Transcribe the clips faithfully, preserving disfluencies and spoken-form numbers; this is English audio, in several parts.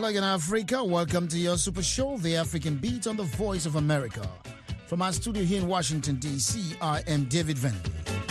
Hello again, Africa. Welcome to your super show, The African Beat on the Voice of America. From our studio here in Washington, D C, I am David Vendy.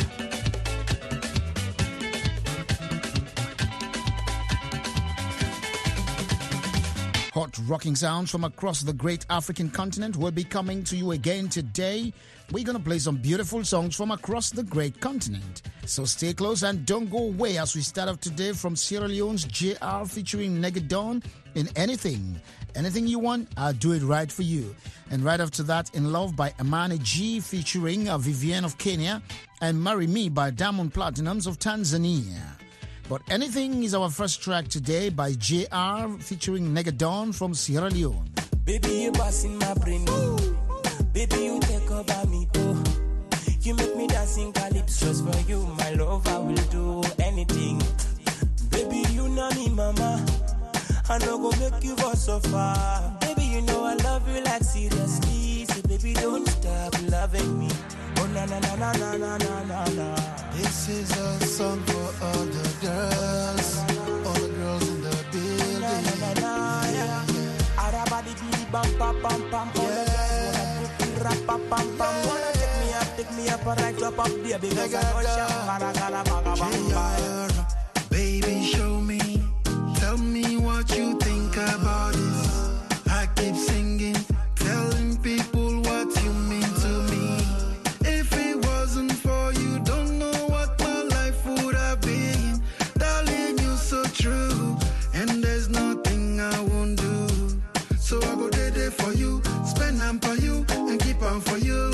Hot rocking sounds from across the great African continent will be coming to you again today. We're going to play some beautiful songs from across the great continent. So stay close and don't go away as we start off today from Sierra Leone's J R featuring Negadon in Anything. Anything you want, I'll do it right for you. And right after that, In Love by Amani G featuring uh, Vivienne of Kenya, and Marry Me by Diamond Platinums of Tanzania. But Anything is our first track today by J R featuring Negadon from Sierra Leone. Baby, you passing my brain. Baby, you take over me too. You make me dancing calypsos for you, my love. I will do anything. Baby, you know me, mama. I know go make you go so far. Baby, you know I love you like seriously. So baby, don't stop loving me. Oh na na na na na na na na na. This is a song for all the girls, all the girls in the building. Na na na na yeah. Arabadi bidi bam pam pam pam. All the girls wanna do the rap pam pam pam. Wanna take me up, take me up, right up up there because I know sham. Gala baga bam. Baby, show me, tell me what you think about this. I keep singing, telling people what you mean to me. If it wasn't for you, don't know what my life would have been. Darling, you're so true, and there's nothing I won't do. So I go there, there for you, spend them for you, and keep on for you.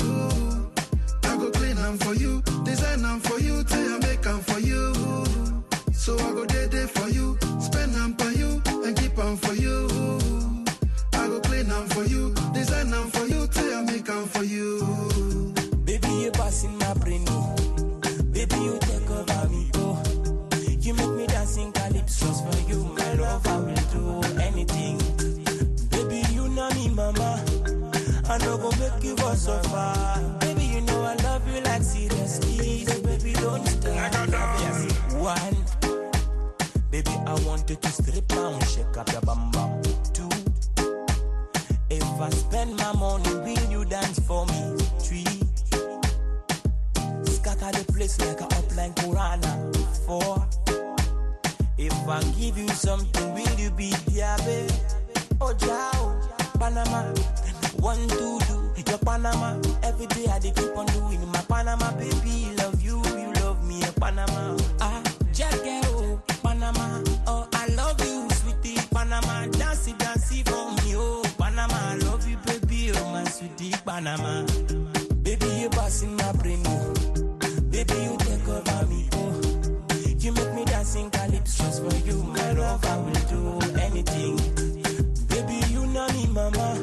I go clean them for you, design them for you, till I make them for you. So I go there, there for you, spend them for you, and keep on for you. I go clean them for you, design them for you, till I make them for you. Baby, you passing my brain. Baby, you take over me, oh. You make me dancing calypsos for you, my love. I will do anything. Baby, you know me, mama. I know go make you go so far. Baby, you know I love you like seriously. So baby, don't stop. Yes. One. Baby, I want you to strip down, shake up your bum bum. Two. If I spend my money, will you dance for me? Three. Scatter the place like a upline Kurana. Four. If I give you something, will you be there, babe? Oh, Jao, Panama. One, two, do your Panama. Every day I dey keep on doing my Panama, baby. Love you, you love me, Panama. Ah, Jack, Panama, oh, I love you, sweetie, Panama. Dancey, dancey for me, oh, Panama. I love you, baby, oh, my sweetie, Panama. Baby, you passing my brain, oh. Baby, you take over me, oh. You make me dancing calypsos for you, my love. I will do anything. Baby, you know me, mama.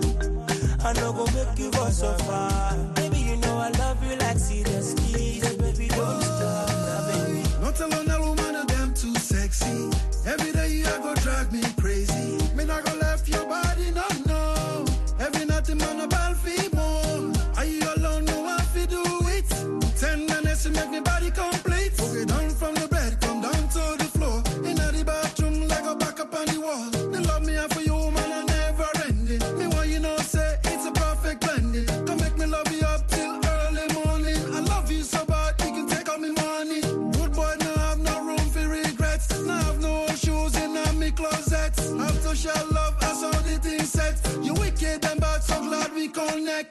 I know go make you go so far. Baby, you know I love you like seriously. So baby, don't stop loving me. Not alone, a woman, damn too sexy. Every day you go drag me crazy. Me not go left your body, no, no. Every night I'm on a battlefield more. Are you alone? No one fi do it. Ten minutes to make me body complete. Okay, down from the bed, come down to the floor. In the bathroom, like a back up on the wall. They love me and for you, man, I never ending. Me want you know say it's a perfect blending. Come make me love you up till early morning. I love you so bad, you can take all me money. Good boy, now have no room for regrets. Now have no shoes in my closet. Have to share love, that's how the thing set. You wicked and bad, so glad we connect.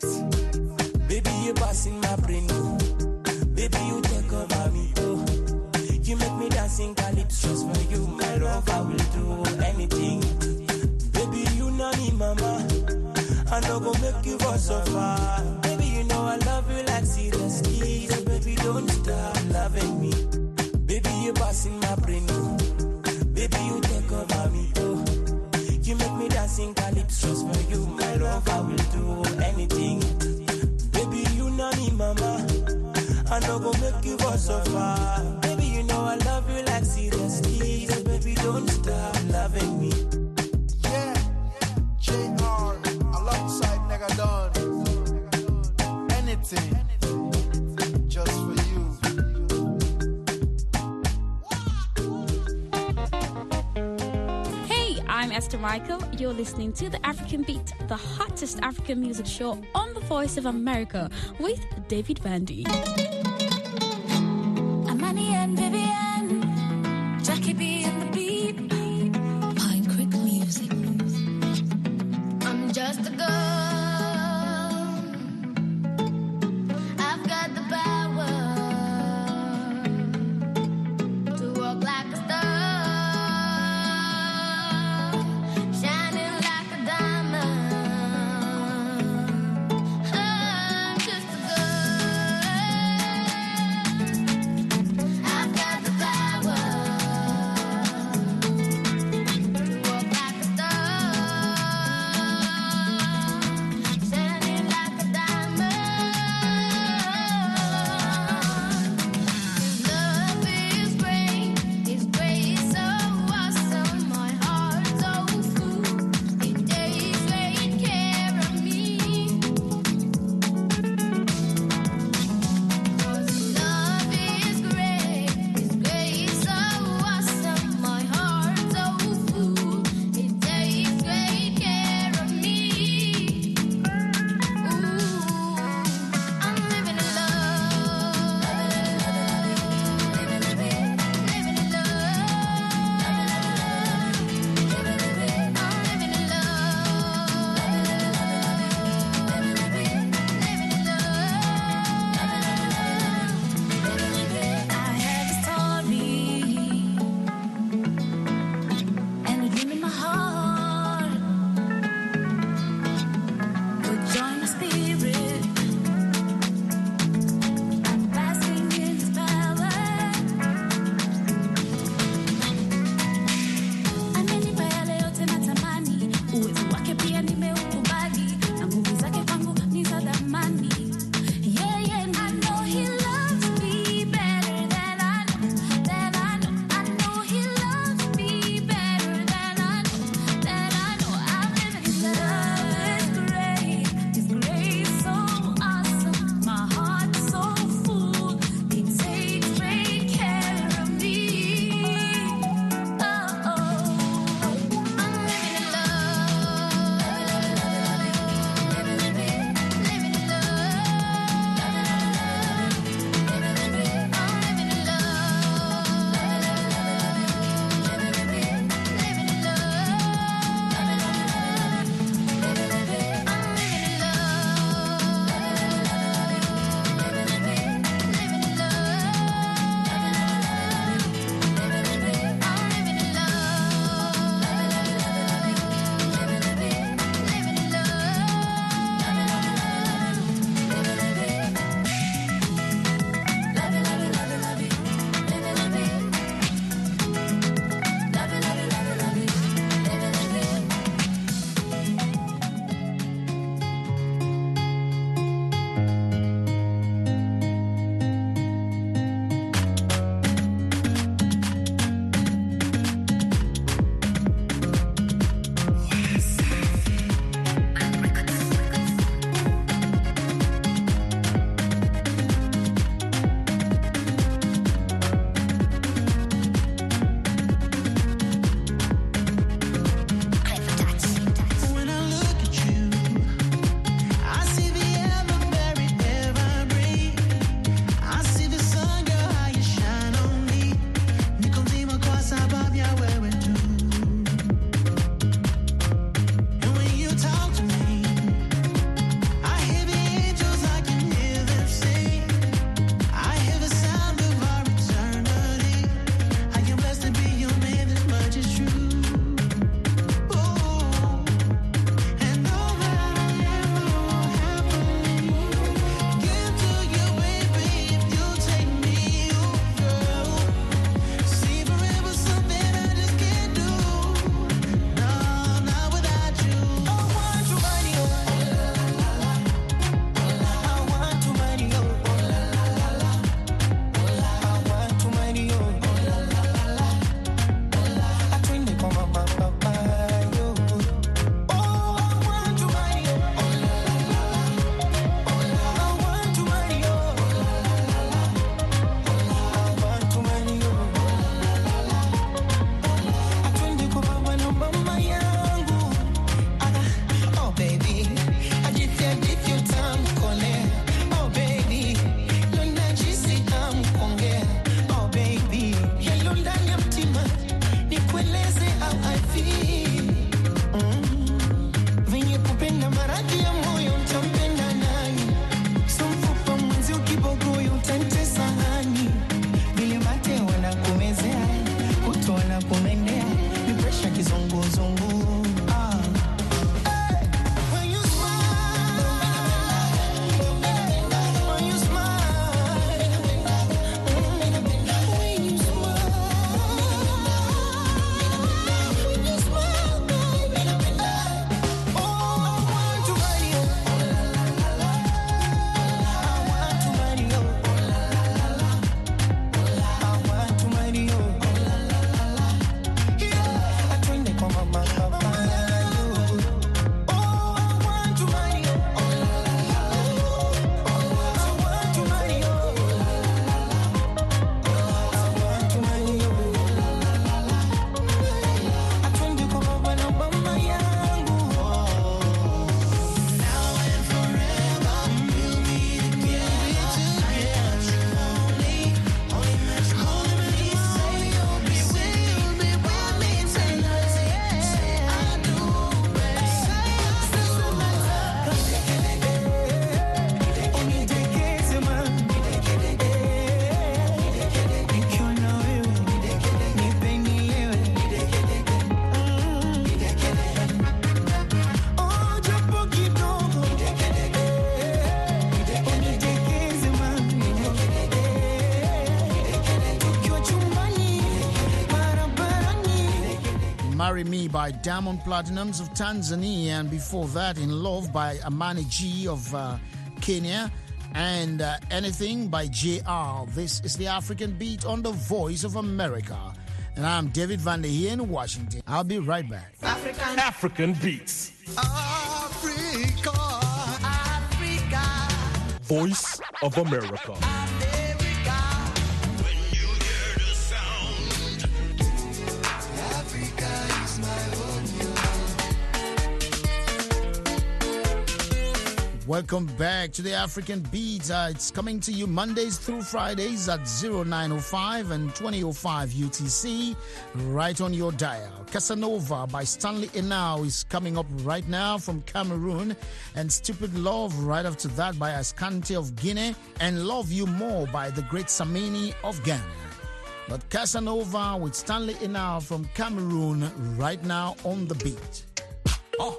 Baby, you passing my brain. Baby, you take over me, oh. You make me dancing calypsos for you, my love. I will do anything. Baby, you know me, mama. I know go make you go so far. Baby, you know I love you like seriously. So baby, don't stop loving me. Baby, you passing my brain. Baby, you take over me, oh. You make me dancing calypsos for you, my love. I will do anything. Baby, you know me, mama. I know go make you go so far. Baby, you know I love you like seriously. So baby, don't stop loving me. Yeah, J R, alongside Negadon. Anything, just for you. Hey, I'm Esther Michael. You're listening to The African Beat, the hottest African music show on the Voice of America with David Bandy. Amani and Vivian, Jackie B and the Beat, Pine Creek Music. I'm just a girl. I've got the power to walk like a star. I'm just a girl. Marry Me by Diamond Platinums of Tanzania, and before that, In Love by Amani G of uh, Kenya, and uh, Anything by J R. This is the African Beat on the Voice of America. And I'm David Van Der here in Washington. I'll be right back. African, African Beats. Africa. Africa. Voice of America. America. When you hear the sound, Africa is my home. Welcome back to the African Beat. Uh, it's coming to you Mondays through Fridays at oh nine oh five and twenty oh five U T C, right on your dial. Casanova by Stanley Enau is coming up right now from Cameroon, and Stupid Love right after that by Ascante of Guinea, and Love You More by the great Samini of Ghana. But Casanova with Stanley Enau from Cameroon right now on the beat. Oh.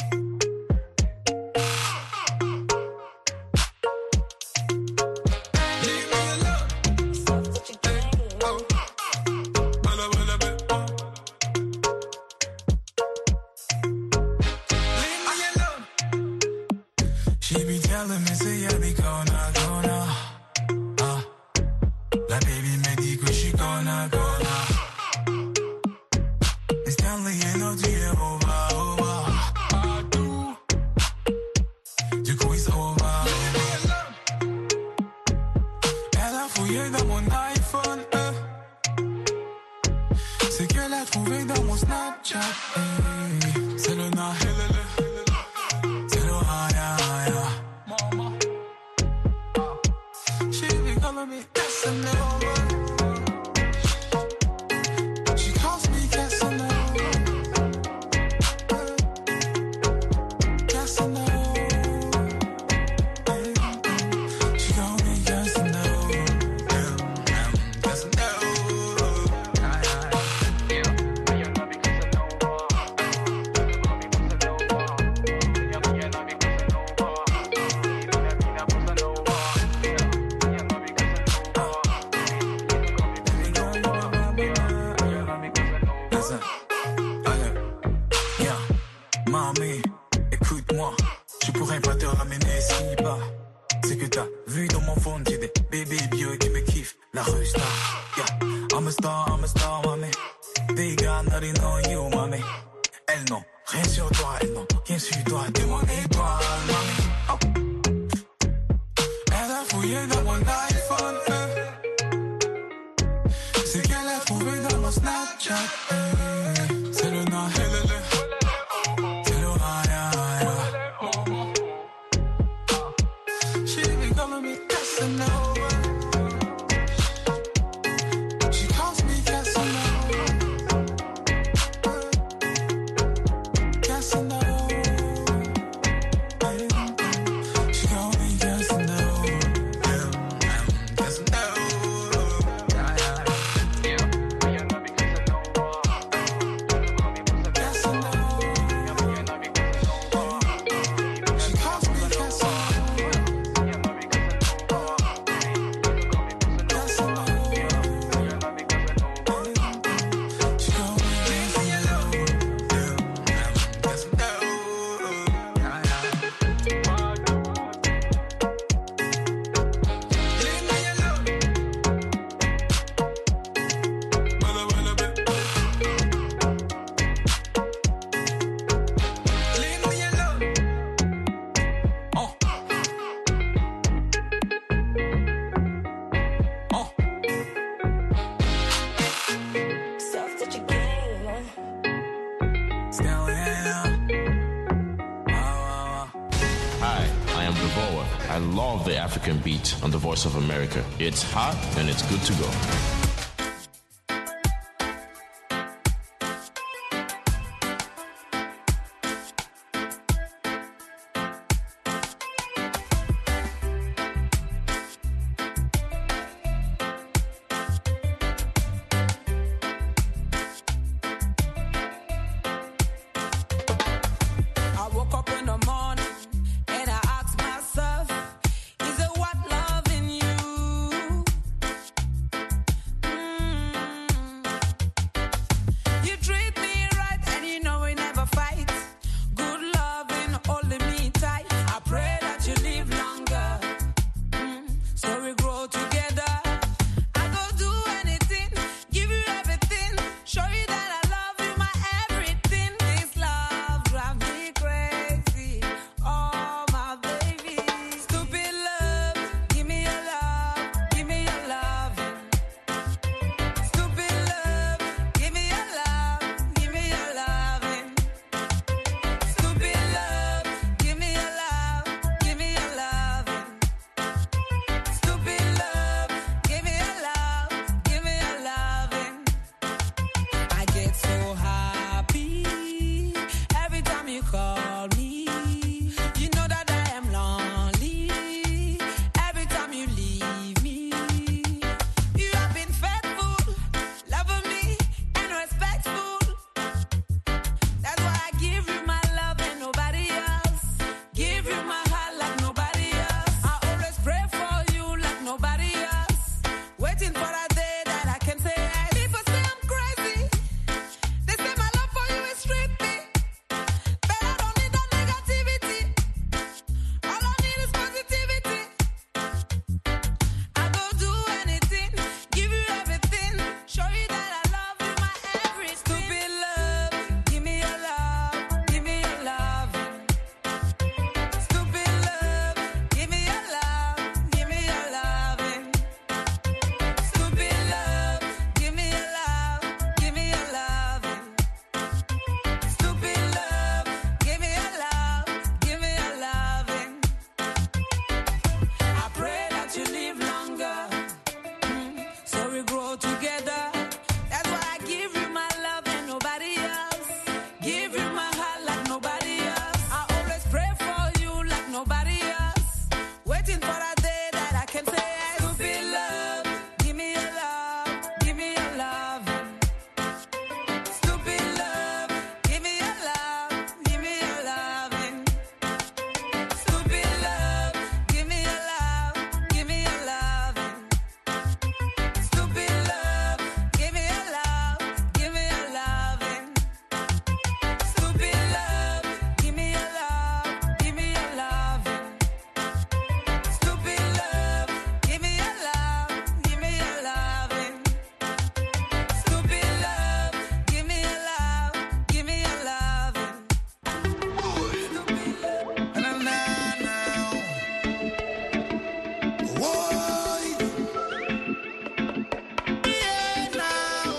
African Beat on the Voice of America. It's hot and it's good to go. for a day that I can say yes. People say I'm crazy. They say my love for you is trippy. But I don't need that negativity. All I need is positivity. I go do anything, give you everything, show you that I love you, my everything. Stupid love, give me your love, give me your love. Stupid love, give me your love, give me your loving. Stupid love, give me your love, give me your loving. Stupid love, give me your love, give me your loving. I pray that you live longer, mm, so we grow together. That's why I give you my love and nobody else. Give you my heart like nobody else. I always pray for you like nobody else. Waiting for a day that I can say yes. Stupid love, give me your love, give me your love. Stupid love, give me your love, give me your loving. Stupid love, give me your love, give me your loving. Stupid love, give me your love, give me your loving. Stupid love, give me your love, give me your loving. Stupid love, give me your love, give me your loving. Stupid love, give me your love, give me your loving. Na, na, na. Whoa. Yeah, now.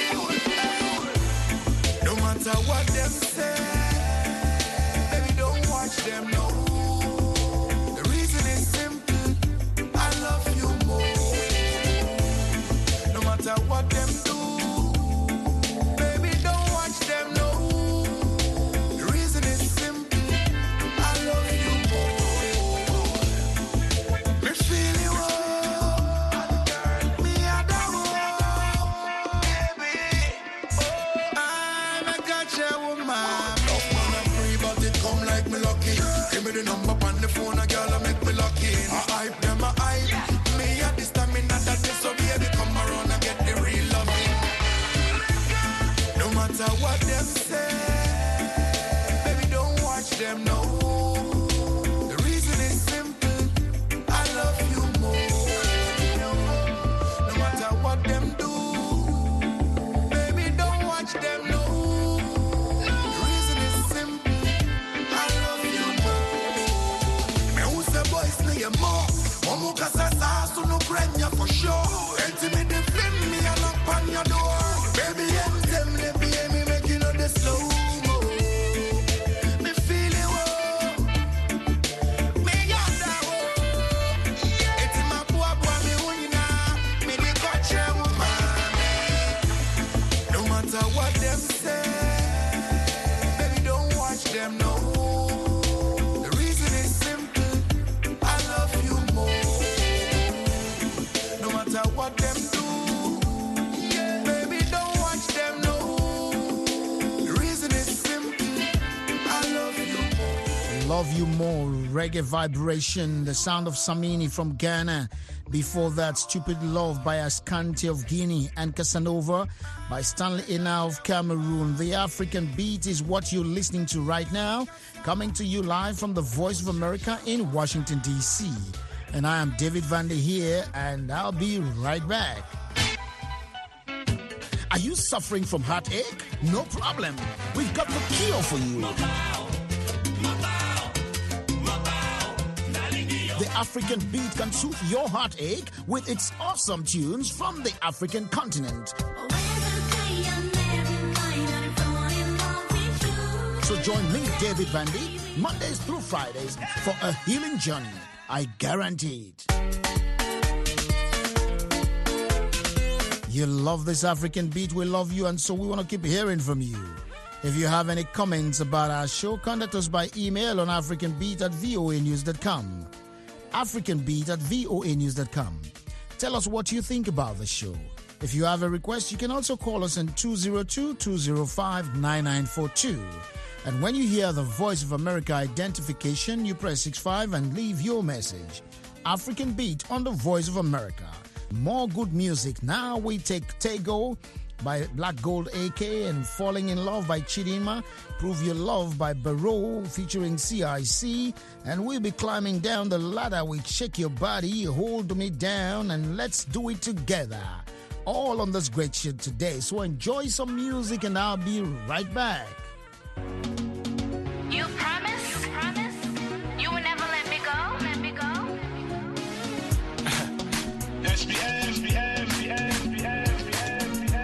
No matter what them say, baby, don't watch them, no. The reason is simple, I love you more. No matter what them do, baby, don't watch them, no. The reason is simple, I love you more. Me feel you, oh. Me adore, baby. I'm a gotcha woman. Love man, I'm free, but it come like me lucky. Give me the number on the phone, a girl, I make me lucky. I hype them, I hype. Me at this time, me not that this, so baby, come around and get the real loving. No matter what them say, baby, don't watch them, no. The reason is simple, I love you more. No matter what them do, baby, don't watch them, no. The reason is simple, I love you more. Me who say boys need you more. Omu kasa sa so no prenya for sure. Enti me the flame me a knock on your door. Baby, em them le be me make you know the slow mo. Me feel it, oh. Me yonder, oh. Enti ma boy boy me unina. Me the culture woman. No matter what them say, baby, don't watch them, no. The reason is simple, I love you more. No matter what them do, baby, don't watch them, no. The reason is simple, I love you more. Love You More, Reggae Vibration, the sound of Samini from Ghana. Before that, Stupid Love by Ascanti of Guinea and Casanova by Stanley Ina of Cameroon. The African Beat is what you're listening to right now, coming to you live from the Voice of America in Washington, D C. And I am David Vander here, and I'll be right back. Are you suffering from heartache? No problem. We've got the cure for you. The African Beat can soothe your heartache with its awesome tunes from the African continent. So join me, David Vandy, Mondays through Fridays for a healing journey. I guarantee it. You love this African Beat, we love you, and so we want to keep hearing from you. If you have any comments about our show, contact us by email on africanbeat at voa news dot com. africanbeat at voa news dot com. Tell us what you think about the show. If you have a request, you can also call us on two oh two, two oh five, nine nine four two. And when you hear the Voice of America identification, you press six five and leave your message. African Beat on the Voice of America. More good music. Now we take Tego by Black Gold A K and Falling in Love by Chidinma, Prove Your Love by Barrow featuring C I C, and we'll be climbing down the ladder with Shake Your Body, Hold Me Down, and Let's Do It Together. All on this great shit today. So enjoy some music and I'll be right back. You promise? You promise? You will never let me go? Let me go? S B M, S B M, S B M, S B M, S B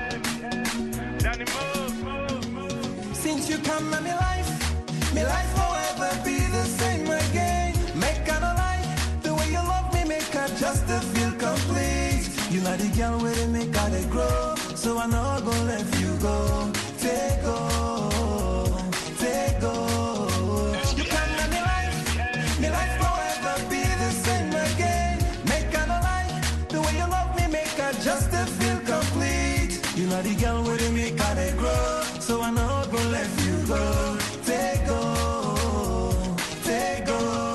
M, Danny move, move, move. Since you come in my life, my life forever be the same again. Make a no lie, the way you love me make her just to feel complete. You know the girl where they make her they grow, so I know I'm gonna let you go. Take go, take go. You come in my life, my life forever be the same again. Make a no lie, the way you love me make her just to feel complete. You know the girl where they make her they grow, so I know I'm gonna let you go. Take go, take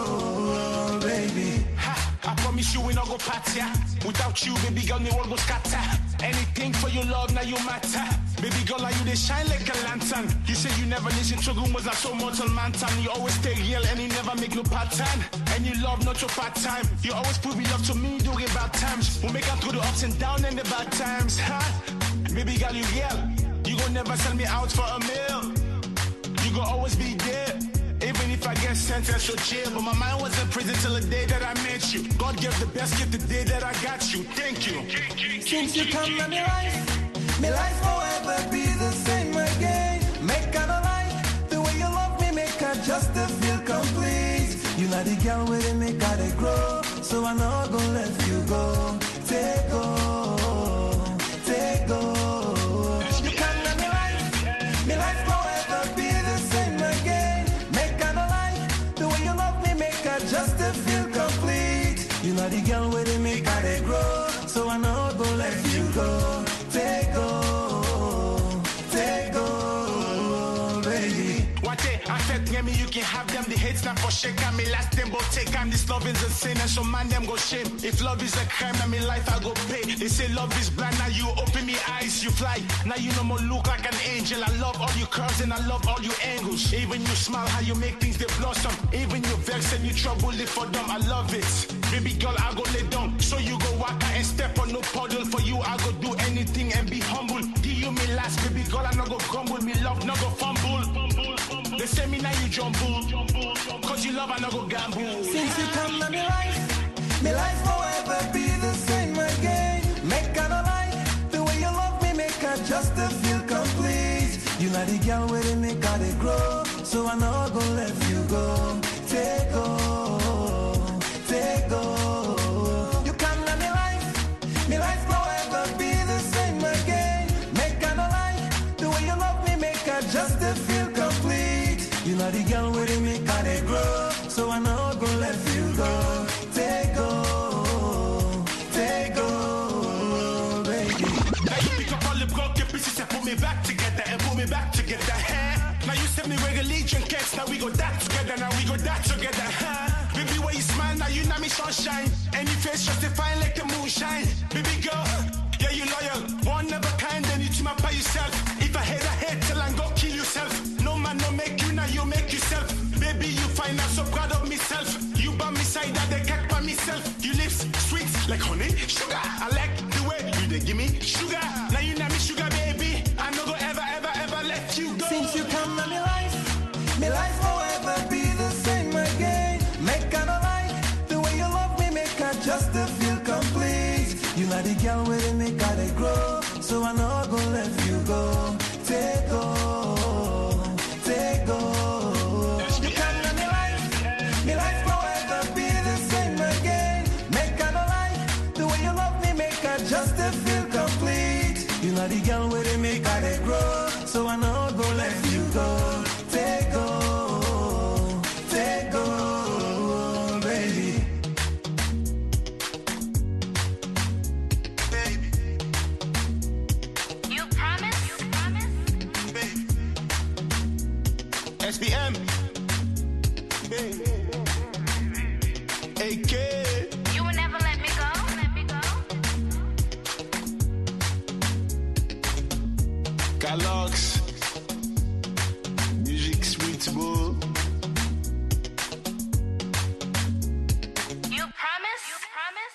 go, baby. Ha, I promise you we not go party. Without you, baby girl, me all go scatter. Anything for your love, now you matter. Baby girl, now you they shine like a lantern. You say you never listen to rumors, not so mortal man time. You always stay real and you never make no pattern. And you love not your part time. You always prove your love to me during bad times. We make up through the ups and downs and the bad times, huh? Baby girl, you real. You gon' never sell me out for a meal. You gon' always be there. Even if I get sentenced to jail, but my mind was in prison till the day that I met you. God gave the best gift the day that I got you. Thank you. Since you come in my life, my life forever be the same again. Make a no lie, the way you love me make her just to feel complete. You know the girl where they make her they grow, so I know I'm gonna let you go. Take go, take go. You come in my life, my life forever be the same again. Make a no lie, the way you love me make her just to feel complete. You know the girl where they make her they grow, so I know I'm gonna let you go. Take go, take go, baby. What day I said near me, you can have them. The hate's not for shake, and me last them both take. And this love is a sin, and so man them go shame. If love is a crime, and me life I go pay. They say love is blind, now you open me eyes, you fly. Now you no more look like an angel. I love all your curves and I love all your angles. Even you smile, how you make things they blossom. Even you vex and you trouble it for them. I love it. Baby girl, I go lay down. So you go walk out and step on no puddle. For you, I go do anything and be humble. Give you me last, baby girl, I no go grumble. Me love, no go fumble. They say me now you jumble. Cause you love, I no go gamble. Since you come in my life, my life forever be the same again. Make a no lie, the way you love me make her just to feel complete. You know the girl where they make her they grow, so I know I'm gonna let you go. Take go, take go. You come in my life, my life forever be the same again. Make a no lie, the way you love me make her just to feel complete. You know the girl where they make her they grow, so I know I'm gonna let you go. Take go, take go, baby. Now you pick up all the broken pieces and put me back together and put me back together. Huh? Now you send me regular legion cats, now we go that together, now we go that together. Huh? Baby, when you smile, now you know me sunshine. And your face justifying like the moonshine. Baby girl, yeah, you loyal. One of a kind, then you team up by yourself. If I hate, I hate till I go kill yourself. No man, no make you, now you make yourself. Baby, you find out so proud of myself. You by me side, that they cat by myself. You lips sweet like honey, sugar. I like the way you they give me sugar. Now you know me sugar, baby. I no go ever, ever, ever let you go. Since you come in my life, my life forever be the same again. Make a no lie, the way you love me make her just to feel complete. You know the girl where they make her they grow, so I know I'm gonna let you go. Take go, take go. You come in my life, my life forever be the same again. Make a no lie, the way you love me make her just to feel complete. You know the girl where they make her they grow, so I know I'm gonna let you go. Take go, take go, baby. You promise? You promise? S B M, A K. You will never let me go? Let me go? Calox, musique sweet beau. You promise? You promise?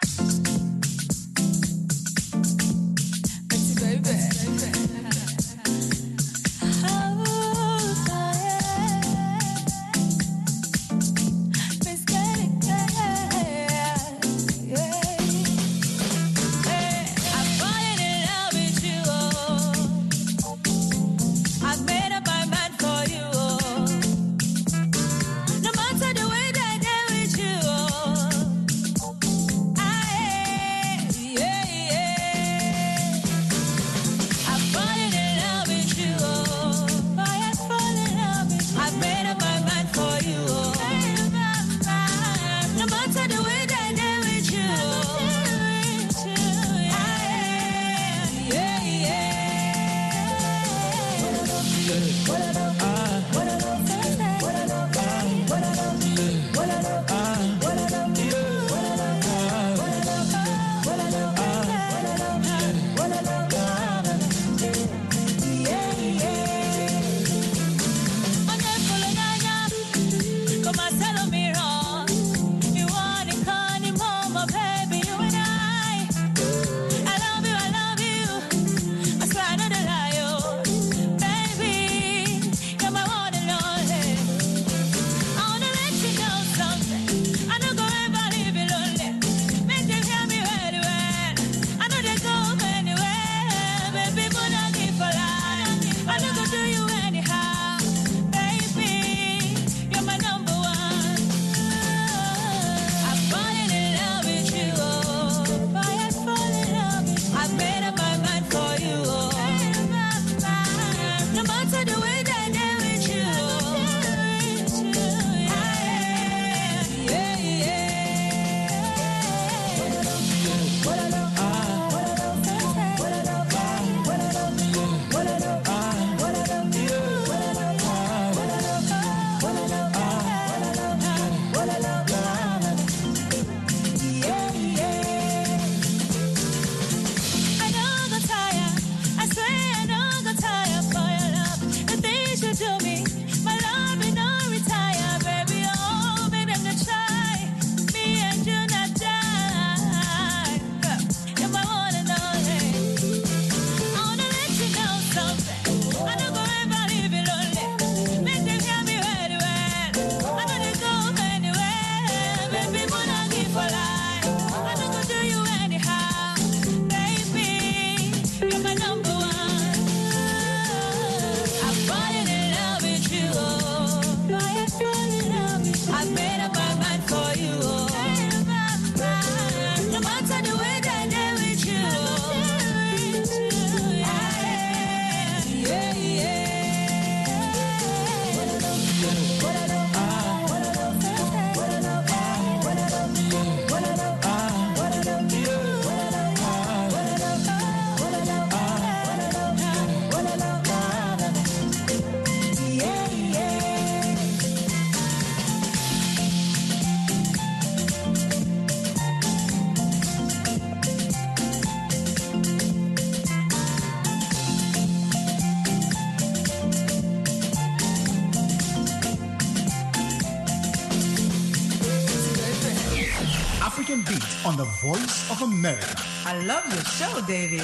African Beat on the Voice of America. I love your show, David.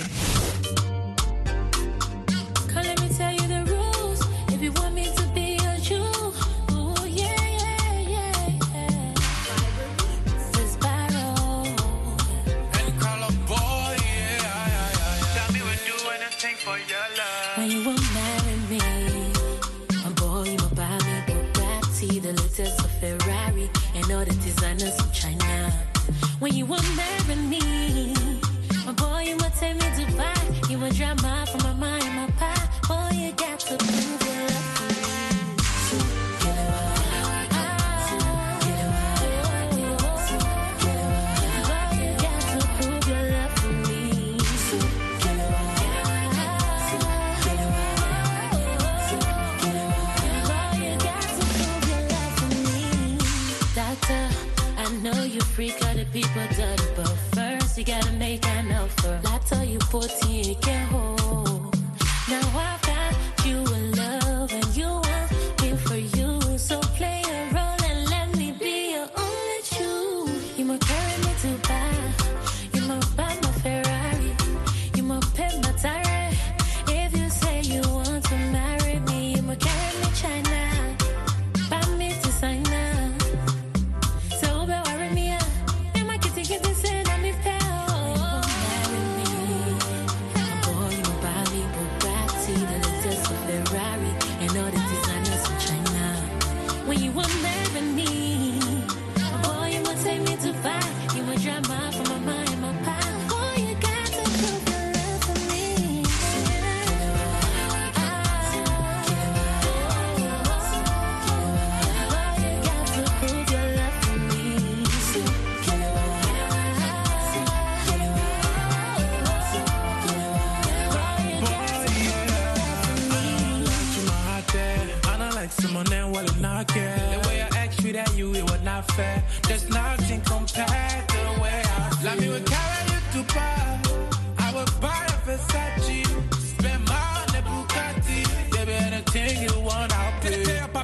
Come, let me tell you the rules. If you want me to be a Jew, oh yeah, yeah, yeah, yeah. This barrel. And call a boy, yeah, yeah, yeah. Tell me we'll do anything for your love. When you will marry me, my boy, you will buy me Bugatti, the latest of Ferrari, and all the designers from China. When you will marry me, my boy, you will take me to Dubai. You will drive my from my mind, my pie. Boy, you got to prove your love for me. So get it right. Get it right. Get it right. Boy, you got to prove your love for me. So get it right. Get it right. Get it right. Boy, you got to prove your love for me. Doctor, I know you freak other people dirty, but first you gotta make an offer. I tell you fourteen, you can't hold. Now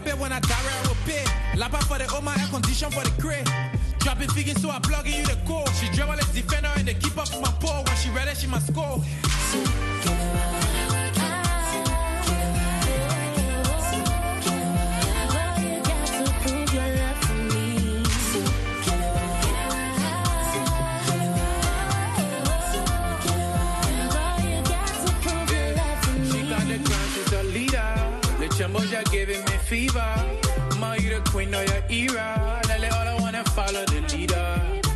pay when I die, I will pay. Lapa for the oh my air condition for the crate. Dropping figures, so I plug in you the code. She dribble as defender and they keep up my pole. When she ready, she must score. You're giving me fever. Ma, you the queen of your era. Lele, all I wanna follow the leader.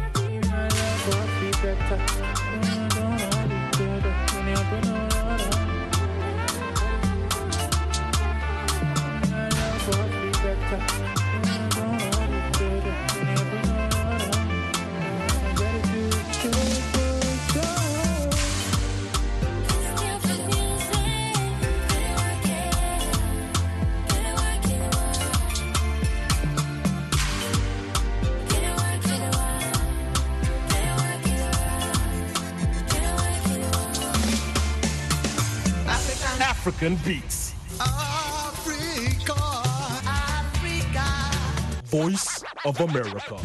African beats. Africa, Africa. Voice of America.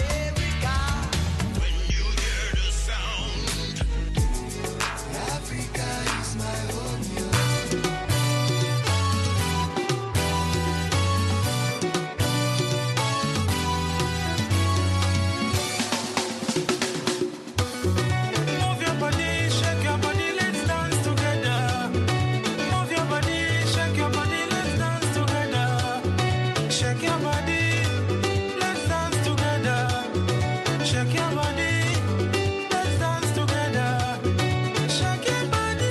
When you hear the sound, Africa is my home. Move your body, shake your body, let's dance together. Move your body, shake your body, let's dance together. Shake your body, let's dance together. Shake your body, let's dance together. Shake your body.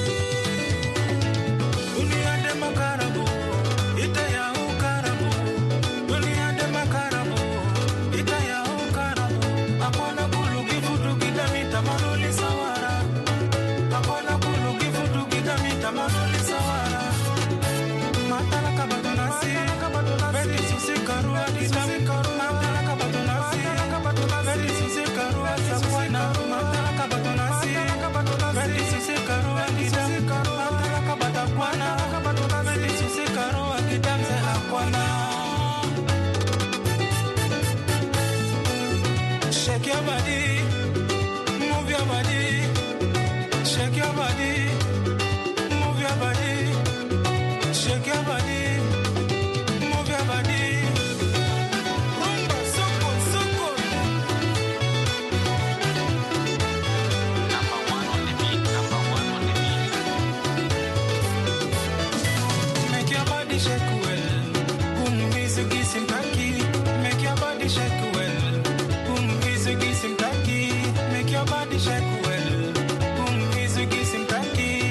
Dunia de makarabu, ita ya ukarabu. Dunia de makarabu, ita ya ukarabu. Akona kulugi futu kitamita manoli sawara. Akona kulugi futu kitamita manoli sawara. Matala kabatonasi, beti susi karua kitam. Matala kabatonasi, beti susi karua sakwana. Matala kabatonasi, beti susi karua kitam. Matala kabatakwana, beti susi karua kitam se akwana. Shake your body, move your body. Shake your body, move your body. Shake your body, move your body. Rumba, soko, soko. Number one on the beat, number one on the beat. Make your body shake well. Umizigi simtaki. Make your body shake well. Umizigi simtaki. Make your body shake well. Umizigi simtaki.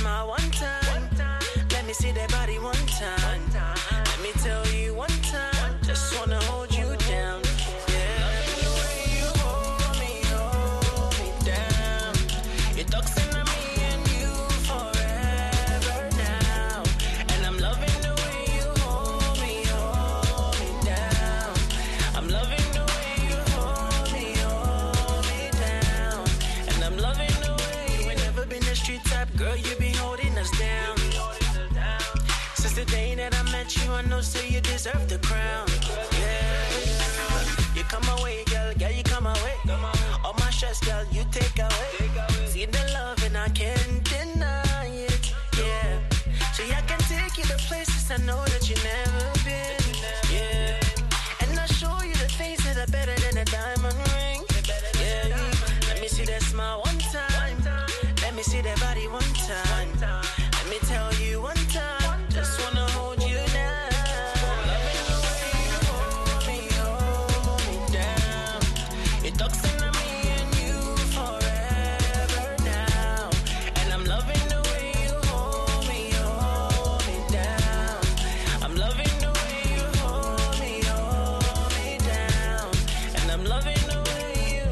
smile one time. Let me see that body one time. Let me tell you one time. Just wanna hold you down. Yeah. The way you hold me, hold me down. You're talking to me and you forever now. And I'm loving the way you hold me, hold me down. I'm loving the way you hold me, hold me down. And I'm loving the way you ain't never been a street type girl. You be holding us down. Since the day that I met you, I know say you deserve the crown. Yeah, you come my way, girl, girl, you come my way. All my stress, girl, you take away. See the love and I can't deny it. Yeah, so I can take you to places I know that you never been. Yeah, and I'll show you the things that are better than a diamond ring. Yeah, let me see that smile one time. Let me see that body one time. Let me tell you one time. Just wanna hold you down. Loving the way you hold me, hold me down. You're talking to me and you forever now. And I'm loving the way you hold me, hold me down. I'm loving the way you hold me, hold me down. And I'm loving the way you.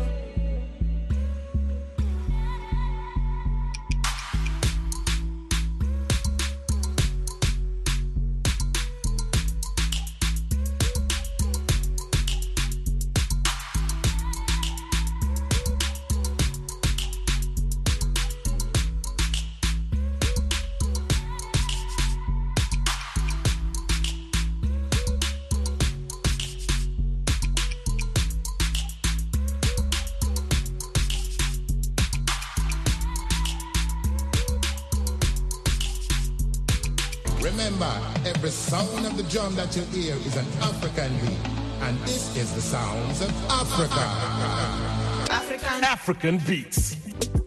Remember, every sound of the drum that you hear is an African beat. And this is the sounds of Africa. African African beats.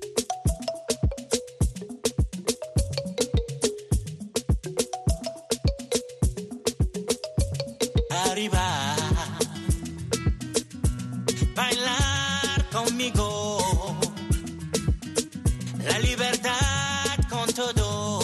Arriba, bailar conmigo, la libertad con todo,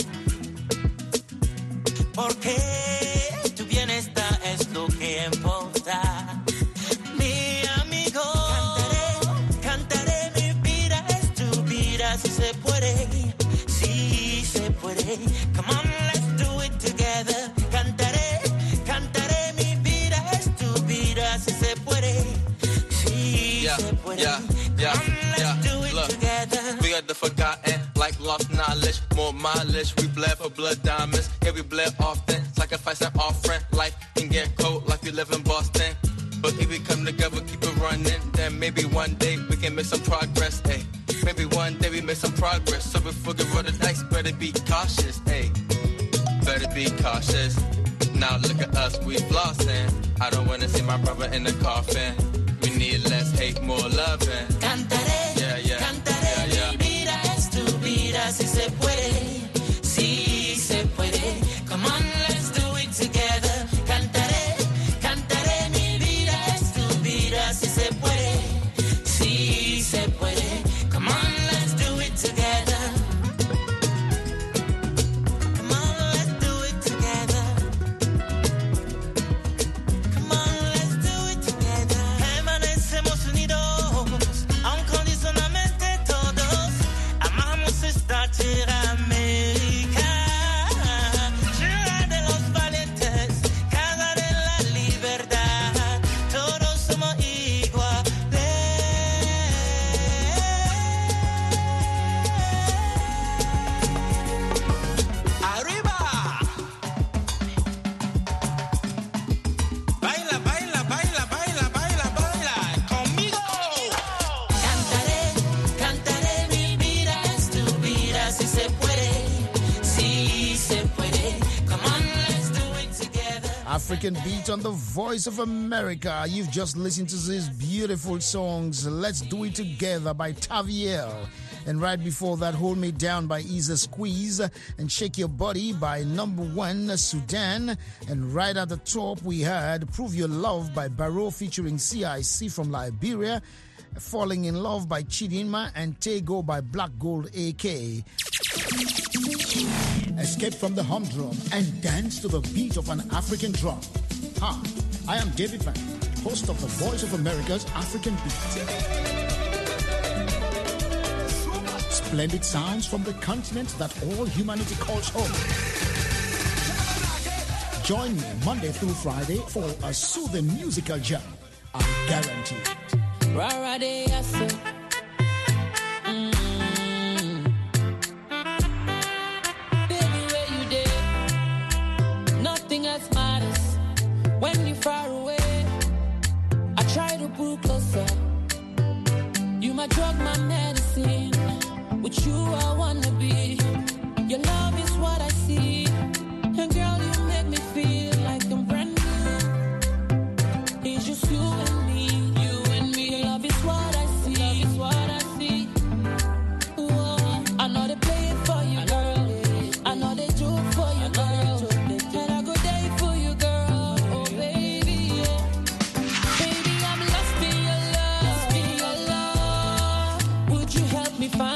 porque tu bienestar es lo que importa. Mi amigo, cantaré, cantaré, mi vida es tu vida, si se puede, si se puede. Come on, let's do it together. Cantaré, cantaré, mi vida es tu vida, si se puede, si Yeah, se puede. yeah, yeah, Come on, let's yeah. do it Look, together. we are the forgotten, like lost knowledge, more mileage. We bled for blood diamonds, yeah, we bled often. Sacrifice an offering, life can get cold like we live in Boston. But if we come together, keep it running, then maybe one day we can make some progress, hey. Maybe one day we make some progress, so before we roll the dice, better be cautious, hey. Better be cautious. Now look at us, we flossing. I don't wanna see my brother in the coffin. We need less hate, more loving. Cantaré, yeah, yeah, cantaré, yeah, yeah. mi vida es tu vida, si se puede, si se puede. Come on, let's do it together. Cantaré, cantaré, mi vida es tu vida, si se puede, si se puede. Come on, let's do it together. Come on, let's do it together. Come on, let's do it together. Permanecemos unidos, incondicionalmente todos. Amamos esta tierra América, tierra de los valientes, casa de la libertad. Todos somos iguales. Arriba. Baila, baila, baila, baila, baila, baila conmigo. Cantaré, cantaré, mi vida es tu vida, si se puede, si se puede. Come on, let's do it together. African beat on the Voice of America. You've just listened to these beautiful songs. Let's Do It Together by Taviel. And right before that, Hold Me Down by Isa Squeeze. And Shake Your Body by Number One Sudan. And right at the top, we had Prove Your Love by Barrow featuring C I C from Liberia. Falling in Love by Chidinma. And Tego by Black Gold A K. escape from the humdrum, and dance to the beat of an African drum. Hi, I am David Van, host of the Voice of America's African Beat. Splendid sounds from the continent that all humanity calls home. Join me Monday through Friday for a soothing musical jam. I guarantee it. Nothing else matters when you're far away. I try to pull closer. You my drug, my medicine. With you I wanna be. Your love is what I see. And girl, you make me feel like I'm brand new. It's just you and me, you and me. Your love is what I see. Love is what I see. Whoa. I know they play it for you, girl. I know they do it for you, girl. And I go day for you, girl. Oh baby, yeah. Baby, I'm lost in your love. Lost in your love. Would you help me find?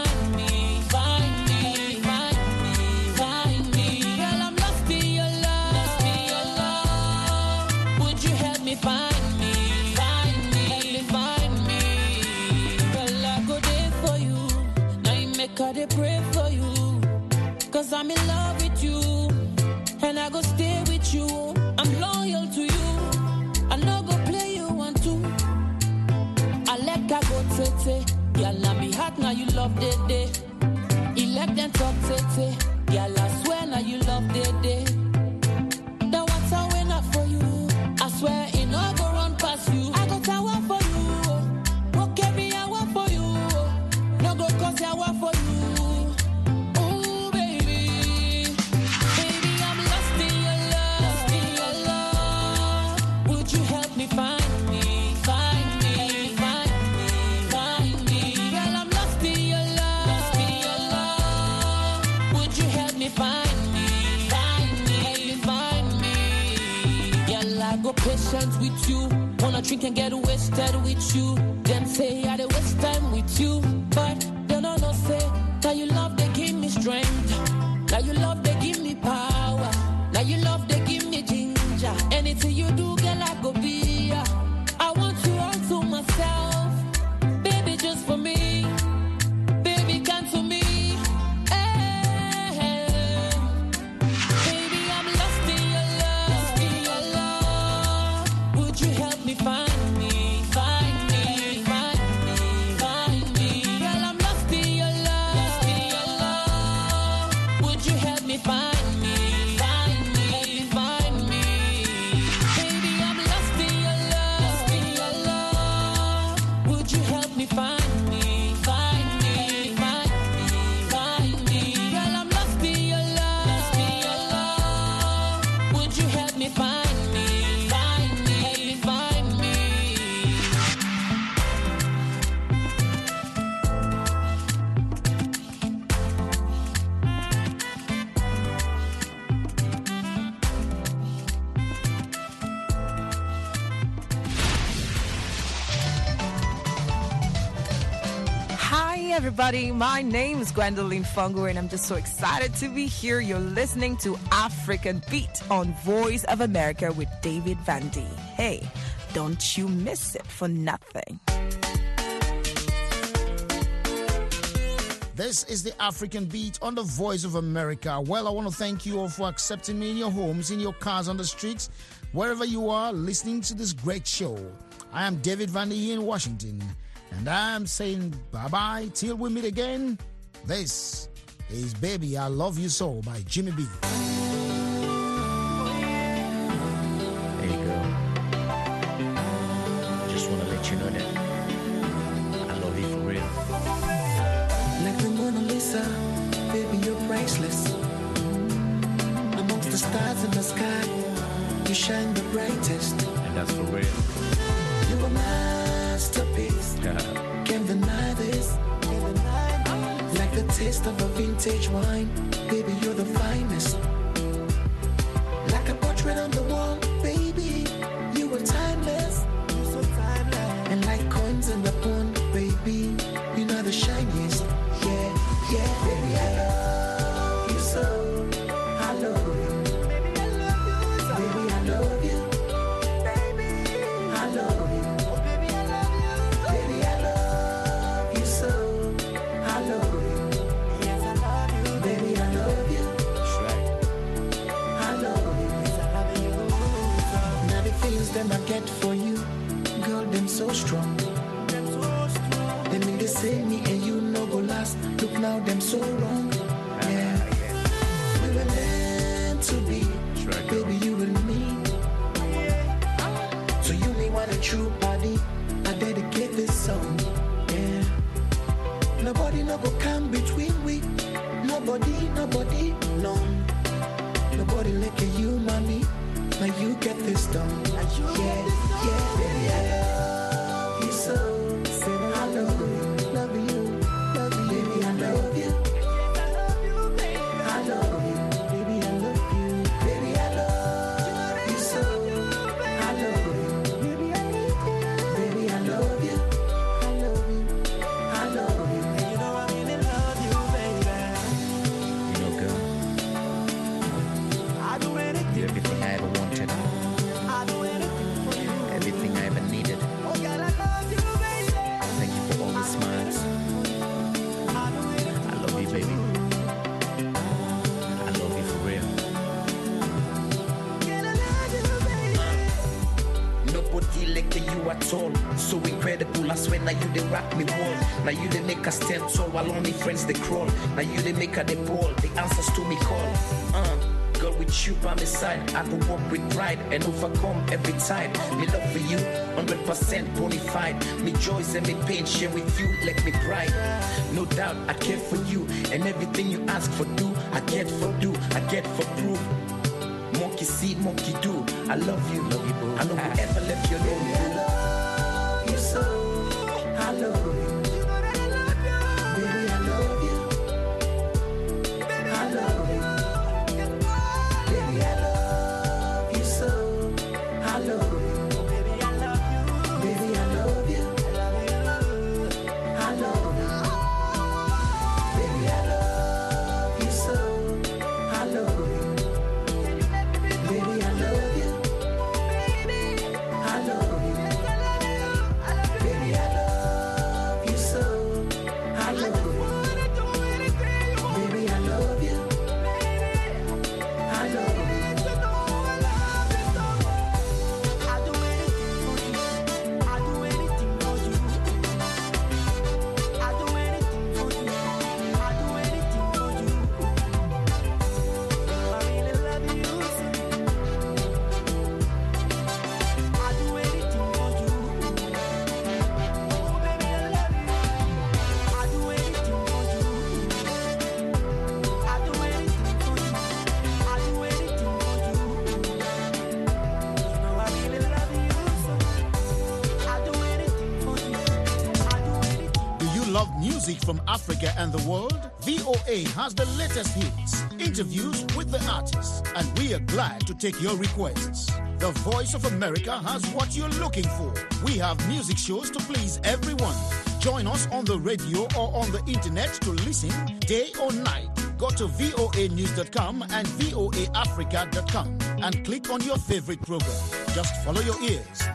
I pray for you, cause I'm in love with you, and I go stay with you. I'm loyal to you, I no go play you one two. I let ka go tete, y'all na me heart now you love day day. Elect them talk tete, y'all I swear now you love day day. Now what's I win up for you? I swear it no go run past you. I go tower for you, walk every hour for you. No go cause I want for you. Patience with you, wanna drink and get wasted with you. Them say I dey waste time with you, but they don't know say that you love they give me strength, that you love they give me power, that you love they give me ginger. Anything you do, girl, I go be. I want you all to myself, baby, just for me, baby, come to me. Everybody, my name is Gwendolyn Fungo and I'm just so excited to be here. You're listening to African Beat on Voice of America with David Van D. Hey, don't you miss it for nothing. This is the African Beat on the Voice of America. Well, I want to thank you all for accepting me in your homes, in your cars, on the streets, wherever you are listening to this great show. I am David Van D in Washington. And I'm saying bye-bye till we meet again. This is Baby, I Love You So by Jimmy B. Hey, girl. Just want to let you know that I love you for real. Like the Mona Lisa, baby, you're priceless. Amongst the stars in the sky, you shine the brightest. And that's for real. You're a masterpiece. Can't deny this. Like the taste of a vintage wine, baby, you're the finest. Like a portrait on the wall, baby, you were timeless. And like coins in the pond, baby, you're not the shiniest. Yeah, yeah, baby, I love you so. them I get for you. Girl, them so strong. Them so strong. They mean they say me and you no go last. Look now, them so wrong. Yeah. We were meant to be. Baby, you and me. So you me want a true body. I dedicate this song. Yeah. Nobody no go come between we. Nobody, nobody, no. Nobody like you, mommy. Now you get this done. Yeah, yeah, baby, I love you so. Say I love you, love you, love you, baby, I love you. I love you, baby, I love you, baby, I love you so. I love you, baby, I love you, baby, I love you, I love you, I love you. And you know I really love you, baby. You know, girl, I do anything. you're everything I ever wanted. I do anything for you. Everything I ever needed. Oh, God, I love you, baby. Thank you for all the smiles. I do anything. I love you, baby. I love you for real. God, I love you, baby. Nobody like you at all. So incredible, I swear now you they rock me wall. Now you they make us stand tall while only friends they crawl. Now you they make her they ball. The answers to me call. Uh, girl with you by my side, I go walk with pride and overcome every tide. Me love for you, one hundred percent bonafide. Me joys and me pain share with you like me pride. No doubt I care for you and everything you ask for do. I get for do, I get for proof. Monkey see, monkey do. I love you, love you, boo. I know who ever left you alone. I love you so. I love you. Baby, I love you. I love you. Baby, I love you so. I love you. Baby, I love you. Baby, I love you. I love you. Baby, I love you so. I love you. Baby, I love you. I love you. Baby, I love you so. I love you. Baby, I love you. I love you. I do anything for you. I do anything for you. I do anything for you. I do anything for you. I really love you. I do anything for you. Oh, baby, I love you. I do anything for you. I do anything for you. I do anything for you. You know I really love you so. I do anything for you. I do anything. Do you love music from Africa and the world? V O A has the latest hits, interviews with the artists, and we are glad to take your requests. The Voice of America has what you're looking for. We have music shows to please everyone. Join us on the radio or on the internet to listen day or night. Go to V O A news dot com and V O A africa dot com and click on your favorite program. Just follow your ears.